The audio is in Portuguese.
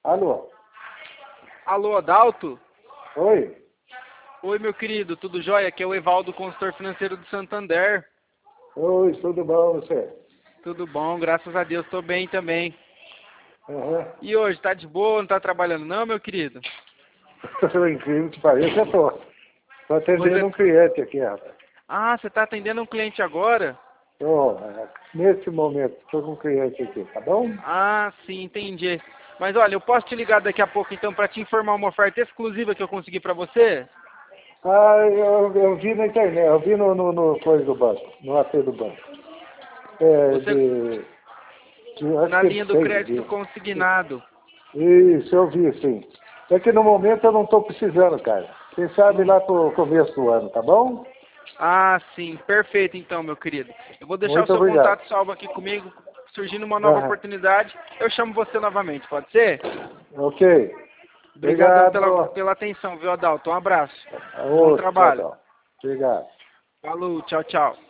Alô? Alô, Adalto? Oi? Oi, meu querido, tudo jóia? Aqui é o Evaldo, consultor financeiro do Santander. Oi, tudo bom você? Tudo bom, graças a Deus, tô bem também. Uhum. E hoje, tá de boa, não tá trabalhando não, meu querido? Por incrível que pareça, eu tô. Tô Hoje atendendo é... um cliente aqui, rapaz. Ah, você tá atendendo um cliente agora? Tô, nesse momento, estou com um cliente aqui, tá bom? Ah, sim, entendi. Mas olha, eu posso te ligar daqui a pouco então para te informar uma oferta exclusiva que eu consegui para você? Eu vi na internet, eu vi no coisa do banco, no AP do banco. Você Acho na que linha é do 6 crédito dias. consignado. Isso, eu vi, sim. É que no momento eu não estou precisando, cara. Quem sabe Não- lá pro começo do ano, tá bom? Ah, sim, perfeito então, meu querido. Eu vou deixar o Muito seu obrigado. contato salvo aqui comigo. Surgindo uma nova Aham. oportunidade, eu chamo você novamente, pode ser? Ok. Obrigadão Obrigado. pela atenção, viu, Adalto? Um abraço. Bom Outro, tchau, trabalho. tchau. Obrigado. Falou, tchau, tchau.